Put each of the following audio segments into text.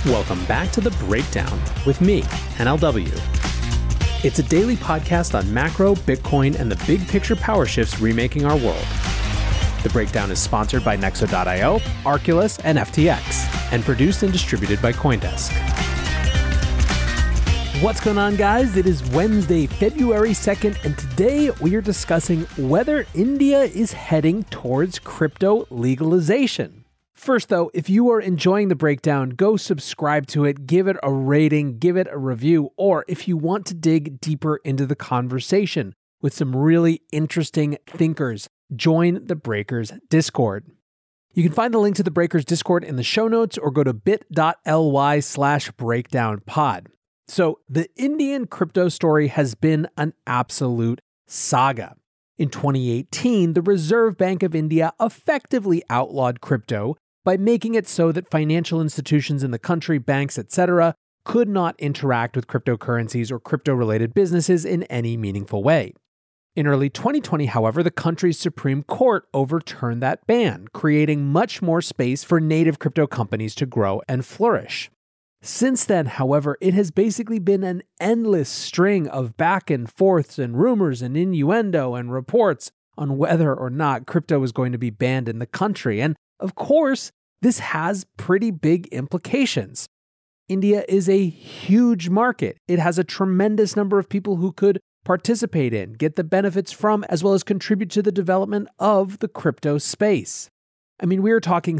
Welcome back to The Breakdown with me, NLW. It's a daily podcast on macro, Bitcoin, and the big picture power shifts remaking our world. The Breakdown is sponsored by Nexo.io, Arculus, and FTX, and produced and distributed by CoinDesk. What's going on, guys? It is Wednesday, February 2nd, and today we are discussing whether India is heading towards crypto legalization. First, though, if you are enjoying The Breakdown, go subscribe to it, give it a rating, give it a review, or if you want to dig deeper into the conversation with some really interesting thinkers, join the Breakers Discord. You can find the link to the Breakers Discord in the show notes or go to bit.ly/breakdownpod. So the Indian crypto story has been an absolute saga. In 2018, the Reserve Bank of India effectively outlawed crypto by making it so that financial institutions in the country, banks, etc., could not interact with cryptocurrencies or crypto-related businesses in any meaningful way. In early 2020, however, the country's Supreme Court overturned that ban, creating much more space for native crypto companies to grow and flourish. Since then, however, it has basically been an endless string of back and forths and rumors and innuendo and reports on whether or not crypto is going to be banned in the country. And of course, this has pretty big implications. India is a huge market. It has a tremendous number of people who could participate in, get the benefits from, as well as contribute to the development of the crypto space. I mean, we are talking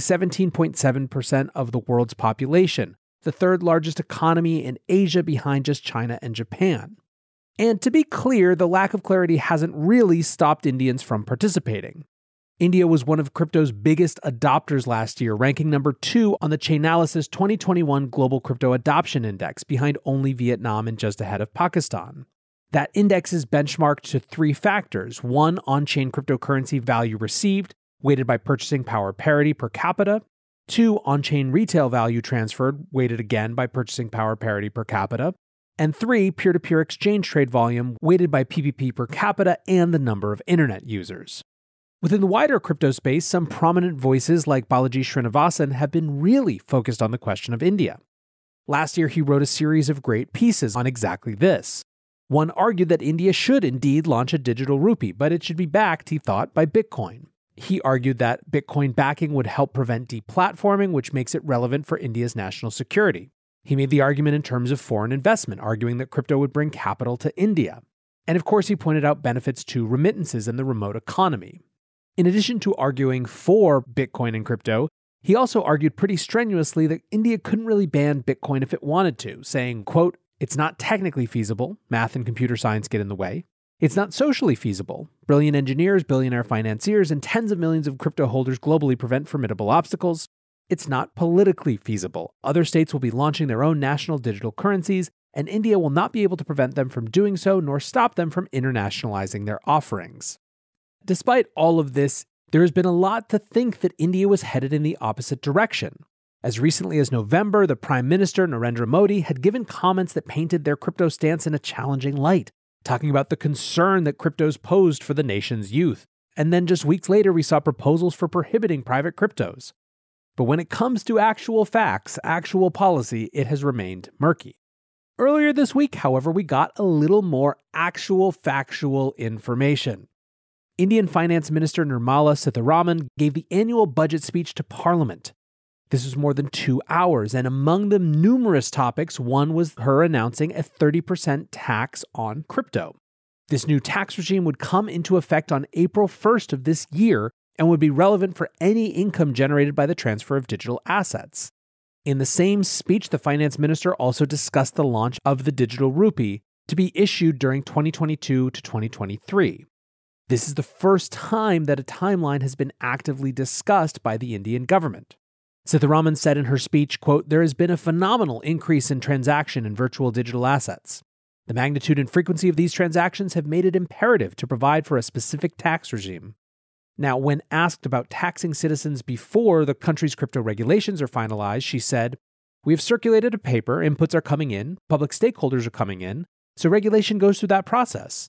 17.7% of the world's population, the third largest economy in Asia behind just China and Japan. And to be clear, the lack of clarity hasn't really stopped Indians from participating. India was one of crypto's biggest adopters last year, ranking number 2 on the Chainalysis 2021 Global Crypto Adoption Index, behind only Vietnam and just ahead of Pakistan. That index is benchmarked to 3 factors: 1, on-chain cryptocurrency value received, weighted by purchasing power parity per capita; 2, on-chain retail value transferred, weighted again by purchasing power parity per capita; and 3, peer-to-peer exchange trade volume, weighted by PPP per capita and the number of internet users. Within the wider crypto space, some prominent voices like Balaji Srinivasan have been really focused on the question of India. Last year, he wrote a series of great pieces on exactly this. One argued that India should indeed launch a digital rupee, but it should be backed, he thought, by Bitcoin. He argued that Bitcoin backing would help prevent deplatforming, which makes it relevant for India's national security. He made the argument in terms of foreign investment, arguing that crypto would bring capital to India. And of course, he pointed out benefits to remittances and the remote economy. In addition to arguing for Bitcoin and crypto, he also argued pretty strenuously that India couldn't really ban Bitcoin if it wanted to, saying, quote, "It's not technically feasible. Math and computer science get in the way. It's not socially feasible. Brilliant engineers, billionaire financiers, and tens of millions of crypto holders globally prevent formidable obstacles. It's not politically feasible. Other states will be launching their own national digital currencies, and India will not be able to prevent them from doing so, nor stop them from internationalizing their offerings." Despite all of this, there has been a lot to think that India was headed in the opposite direction. As recently as November, the Prime Minister, Narendra Modi, had given comments that painted their crypto stance in a challenging light, talking about the concern that cryptos posed for the nation's youth. And then just weeks later, we saw proposals for prohibiting private cryptos. But when it comes to actual facts, actual policy, it has remained murky. Earlier this week, however, we got a little more actual factual information. Indian Finance Minister Nirmala Sitharaman gave the annual budget speech to Parliament. This was more than 2 hours, and among the numerous topics, one was her announcing a 30% tax on crypto. This new tax regime would come into effect on April 1st of this year and would be relevant for any income generated by the transfer of digital assets. In the same speech, the finance minister also discussed the launch of the digital rupee to be issued during 2022 to 2023. This is the first time that a timeline has been actively discussed by the Indian government. Sitharaman said in her speech, quote, "There has been a phenomenal increase in transaction in virtual digital assets. The magnitude and frequency of these transactions have made it imperative to provide for a specific tax regime." Now, when asked about taxing citizens before the country's crypto regulations are finalized, she said, "We have circulated a paper, inputs are coming in, public stakeholders are coming in, so regulation goes through that process."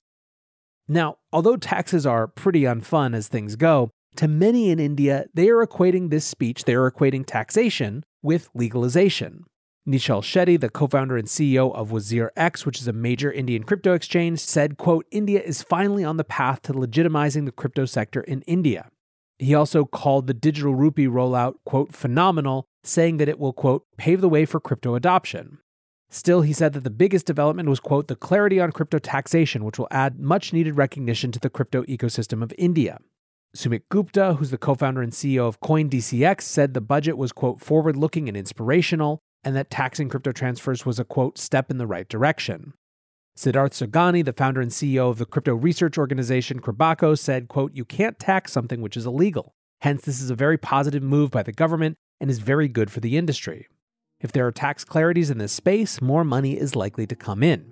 Now, although taxes are pretty unfun as things go, to many in India, they are equating this speech, they are equating taxation with legalization. Nishal Shetty, the co-founder and CEO of WazirX, which is a major Indian crypto exchange, said, quote, India is finally on the path to legitimizing the crypto sector in India. He also called the digital rupee rollout, quote, phenomenal, saying that it will, quote, pave the way for crypto adoption. Still, he said that the biggest development was, quote, the clarity on crypto taxation, which will add much-needed recognition to the crypto ecosystem of India. Sumit Gupta, who's the co-founder and CEO of CoinDCX, said the budget was, quote, forward-looking and inspirational, and that taxing crypto transfers was a, quote, step in the right direction. Siddharth Sogani, the founder and CEO of the crypto research organization Kribako, said, quote, you can't tax something which is illegal. Hence, this is a very positive move by the government and is very good for the industry. If there are tax clarities in this space, more money is likely to come in.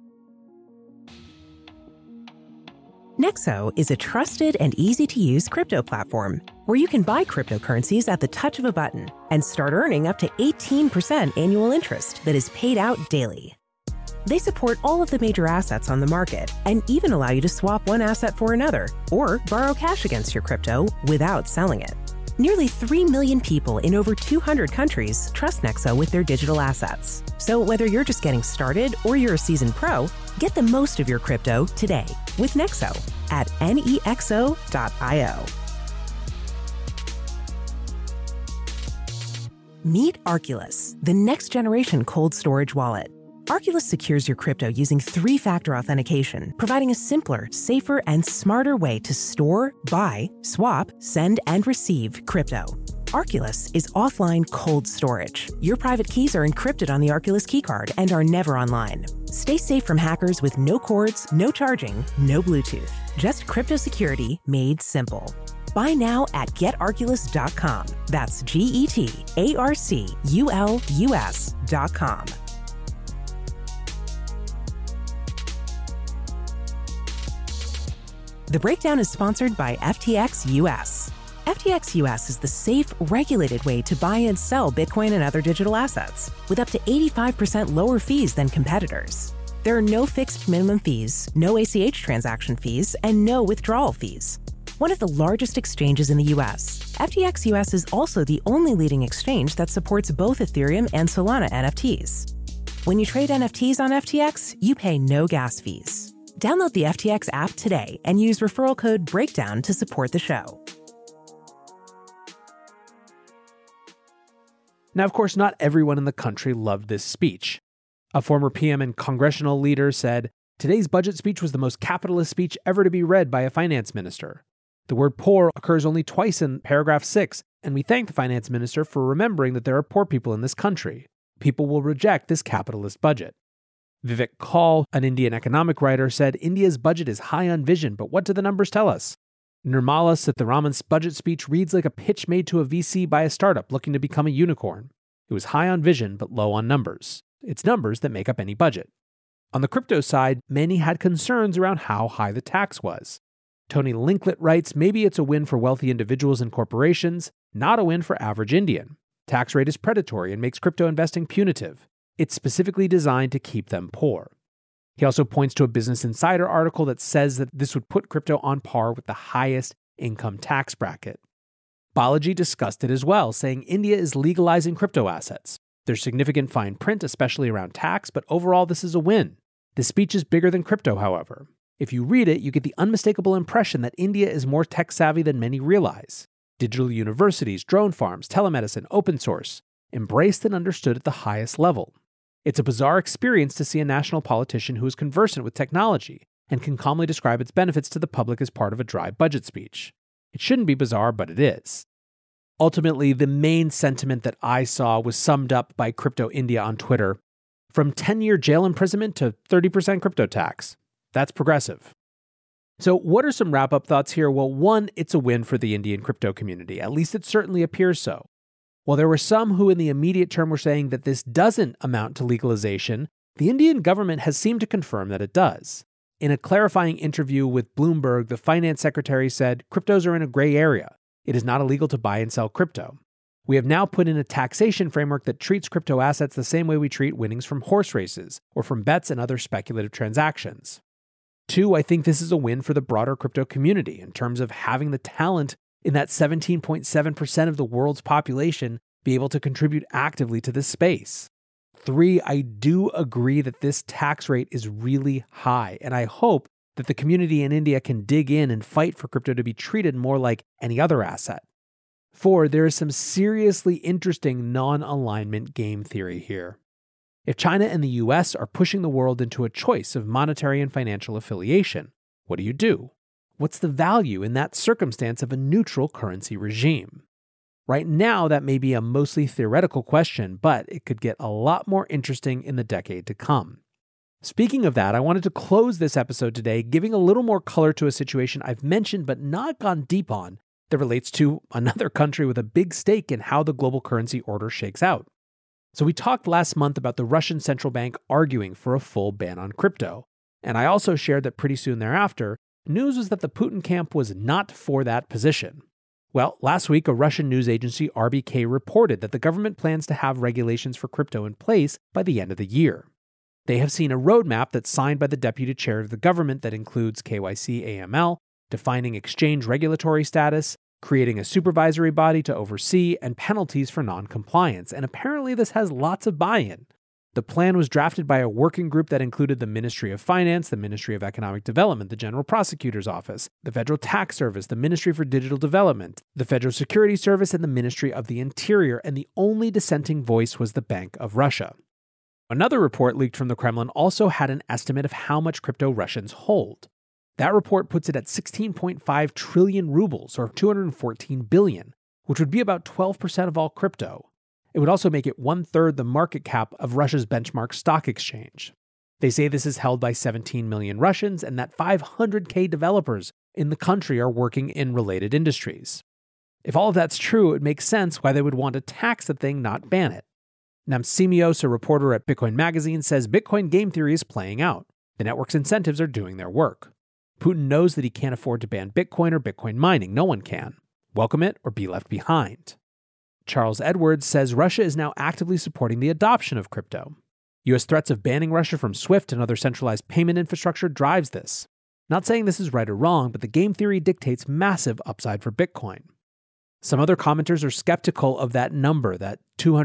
Nexo is a trusted and easy-to-use crypto platform where you can buy cryptocurrencies at the touch of a button and start earning up to 18% annual interest that is paid out daily. They support all of the major assets on the market and even allow you to swap one asset for another or borrow cash against your crypto without selling it. Nearly 3 million people in over 200 countries trust Nexo with their digital assets. So whether you're just getting started or you're a seasoned pro, get the most of your crypto today with Nexo at nexo.io. Meet Arculus, the next generation cold storage wallet. Arculus secures your crypto using 3-factor authentication, providing a simpler, safer, and smarter way to store, buy, swap, send, and receive crypto. Arculus is offline cold storage. Your private keys are encrypted on the Arculus keycard and are never online. Stay safe from hackers with no cords, no charging, no Bluetooth. Just crypto security made simple. Buy now at getarculus.com. That's GETARCULUS.com. The Breakdown is sponsored by FTX US. FTX US is the safe, regulated way to buy and sell Bitcoin and other digital assets, with up to 85% lower fees than competitors. There are no fixed minimum fees, no ACH transaction fees, and no withdrawal fees. One of the largest exchanges in the US, FTX US is also the only leading exchange that supports both Ethereum and Solana NFTs. When you trade NFTs on FTX, you pay no gas fees. Download the FTX app today and use referral code BREAKDOWN to support the show. Now, of course, not everyone in the country loved this speech. A former PM and congressional leader said, today's budget speech was the most capitalist speech ever to be read by a finance minister. The word poor occurs only twice in paragraph 6, and we thank the finance minister for remembering that there are poor people in this country. People will reject this capitalist budget. Vivek Kaul, an Indian economic writer, said India's budget is high on vision, but what do the numbers tell us? Nirmala Sitharaman's budget speech reads like a pitch made to a VC by a startup looking to become a unicorn. It was high on vision, but low on numbers. It's numbers that make up any budget. On the crypto side, many had concerns around how high the tax was. Tony Linklet writes, maybe it's a win for wealthy individuals and corporations, not a win for average Indian. Tax rate is predatory and makes crypto investing punitive. It's specifically designed to keep them poor. He also points to a Business Insider article that says that this would put crypto on par with the highest income tax bracket. Balaji discussed it as well, saying India is legalizing crypto assets. There's significant fine print, especially around tax, but overall this is a win. The speech is bigger than crypto, however. If you read it, you get the unmistakable impression that India is more tech-savvy than many realize. Digital universities, drone farms, telemedicine, open source, embraced and understood at the highest level. It's a bizarre experience to see a national politician who is conversant with technology and can calmly describe its benefits to the public as part of a dry budget speech. It shouldn't be bizarre, but it is. Ultimately, the main sentiment that I saw was summed up by Crypto India on Twitter. From 10-year jail imprisonment to 30% crypto tax. That's progressive. So what are some wrap-up thoughts here? Well, one, it's a win for the Indian crypto community. At least it certainly appears so. While there were some who in the immediate term were saying that this doesn't amount to legalization, the Indian government has seemed to confirm that it does. In a clarifying interview with Bloomberg, the finance secretary said, cryptos are in a gray area. It is not illegal to buy and sell crypto. We have now put in a taxation framework that treats crypto assets the same way we treat winnings from horse races or from bets and other speculative transactions. Two, I think this is a win for the broader crypto community in terms of having the talent in that 17.7% of the world's population be able to contribute actively to this space. 3, I do agree that this tax rate is really high, and I hope that the community in India can dig in and fight for crypto to be treated more like any other asset. 4, there is some seriously interesting non-alignment game theory here. If China and the US are pushing the world into a choice of monetary and financial affiliation, what do? What's the value in that circumstance of a neutral currency regime? Right now, that may be a mostly theoretical question, but it could get a lot more interesting in the decade to come. Speaking of that, I wanted to close this episode today giving a little more color to a situation I've mentioned but not gone deep on that relates to another country with a big stake in how the global currency order shakes out. So we talked last month about the Russian central bank arguing for a full ban on crypto. And I also shared that pretty soon thereafter, news was that the Putin camp was not for that position. Well, last week, a Russian news agency, RBK, reported that the government plans to have regulations for crypto in place by the end of the year. They have seen a roadmap that's signed by the deputy chair of the government that includes KYC AML, defining exchange regulatory status, creating a supervisory body to oversee, and penalties for non-compliance. And apparently this has lots of buy-in. The plan was drafted by a working group that included the Ministry of Finance, the Ministry of Economic Development, the General Prosecutor's Office, the Federal Tax Service, the Ministry for Digital Development, the Federal Security Service, and the Ministry of the Interior, and the only dissenting voice was the Bank of Russia. Another report leaked from the Kremlin also had an estimate of how much crypto Russians hold. That report puts it at 16.5 trillion rubles, or 214 billion, which would be about 12% of all crypto. It would also make it 1/3 the market cap of Russia's benchmark stock exchange. They say this is held by 17 million Russians and that 500,000 developers in the country are working in related industries. If all of that's true, it makes sense why they would want to tax the thing, not ban it. Namsimios, a reporter at Bitcoin Magazine, says Bitcoin game theory is playing out. The network's incentives are doing their work. Putin knows that he can't afford to ban Bitcoin or Bitcoin mining. No one can. Welcome it or be left behind. Charles Edwards says Russia is now actively supporting the adoption of crypto. U.S. threats of banning Russia from SWIFT and other centralized payment infrastructure drives this. Not saying this is right or wrong, but the game theory dictates massive upside for Bitcoin. Some other commenters are skeptical of that number, that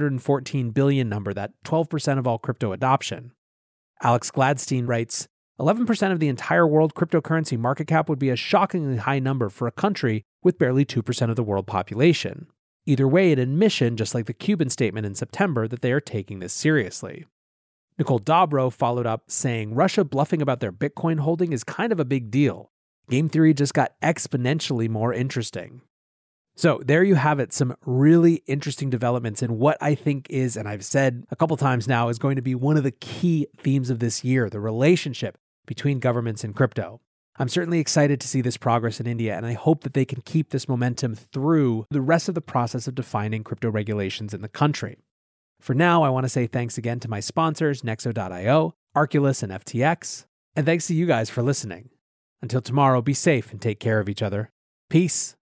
214 billion number, that 12% of all crypto adoption. Alex Gladstein writes, 11% of the entire world cryptocurrency market cap would be a shockingly high number for a country with barely 2% of the world population. Either way, an admission, just like the Cuban statement in September, that they are taking this seriously. Nicole Dobro followed up saying Russia bluffing about their Bitcoin holding is kind of a big deal. Game theory just got exponentially more interesting. So there you have it, some really interesting developments in what I think is, and I've said a couple times now, is going to be one of the key themes of this year, the relationship between governments and crypto. I'm certainly excited to see this progress in India, and I hope that they can keep this momentum through the rest of the process of defining crypto regulations in the country. For now, I want to say thanks again to my sponsors, Nexo.io, Arculus, and FTX, and thanks to you guys for listening. Until tomorrow, be safe and take care of each other. Peace.